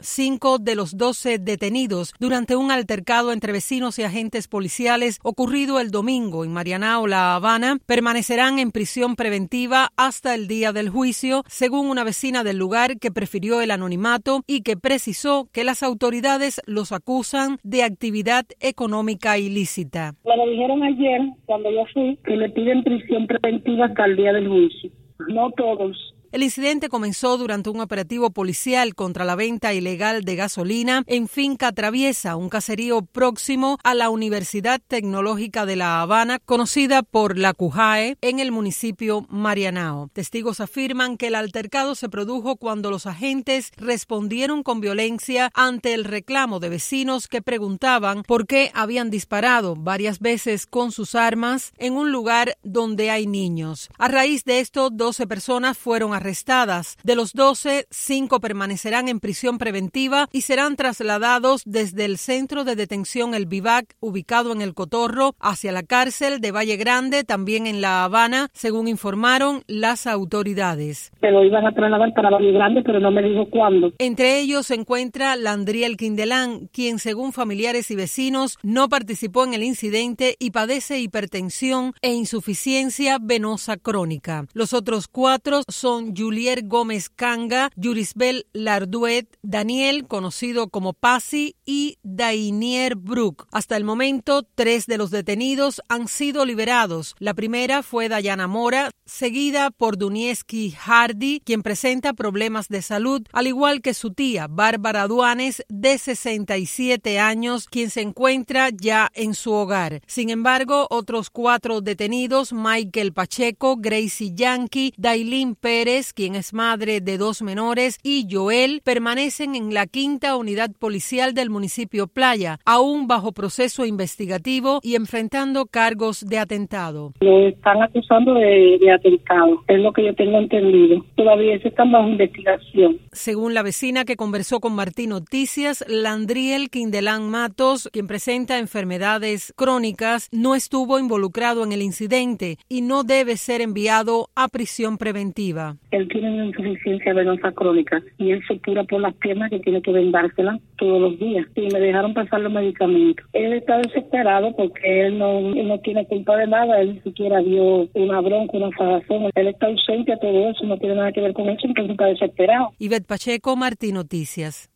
5 de los 12 detenidos durante un altercado entre vecinos y agentes policiales ocurrido el domingo en Marianao, La Habana, permanecerán en prisión preventiva hasta el día del juicio, según una vecina del lugar que prefirió el anonimato y que precisó que las autoridades los acusan de actividad económica ilícita. Me lo dijeron ayer cuando yo fui que le piden prisión preventiva hasta el día del juicio. No todos. El incidente comenzó durante un operativo policial contra la venta ilegal de gasolina en Finca Traviesa, un caserío próximo a la Universidad Tecnológica de La Habana, conocida por la CUJAE, en el municipio Marianao. Testigos afirman que el altercado se produjo cuando los agentes respondieron con violencia ante el reclamo de vecinos que preguntaban por qué habían disparado varias veces con sus armas en un lugar donde hay niños. A raíz de esto, 12 personas fueron arrestadas. De los 12, 5 permanecerán en prisión preventiva y serán trasladados desde el centro de detención El Vivac, ubicado en El Cotorro, hacia la cárcel de Valle Grande, también en La Habana, según informaron las autoridades. Se lo iban a trasladar para Valle Grande, pero no me dijo cuándo. Entre ellos se encuentra Landriel Quindelán, quien, según familiares y vecinos, no participó en el incidente y padece hipertensión e insuficiencia venosa crónica. Los otros 4 son Julier Gómez Canga, Yurisbel Larduet, Daniel, conocido como Pasi, y Dainier Brook. Hasta el momento, 3 de los detenidos han sido liberados. La primera fue Dayana Mora, seguida por Dunieski Hardy, quien presenta problemas de salud, al igual que su tía, Bárbara Duanes, de 67 años, quien se encuentra ya en su hogar. Sin embargo, otros 4 detenidos, Michael Pacheco, Gracie Yankee, Dailín Pérez, quien es madre de 2 menores, y Joel, permanecen en la 5ª Unidad Policial del municipio Playa, aún bajo proceso investigativo y enfrentando cargos de atentado. Lo están acusando de atentado, es lo que yo tengo entendido. Todavía se están bajo investigación. Según la vecina que conversó con Martín Noticias, Landriel Quindelán Matos, quien presenta enfermedades crónicas, no estuvo involucrado en el incidente y no debe ser enviado a prisión preventiva. Él tiene una insuficiencia venosa crónica y él se cura por las piernas que tiene que vendársela todos los días. Y me dejaron pasar los medicamentos. Él está desesperado porque él no tiene culpa de nada. Él ni siquiera dio una bronca, una fagazón. Él está ausente a todo eso, no tiene nada que ver con eso, entonces está desesperado. Ivette Pacheco, Martín Noticias.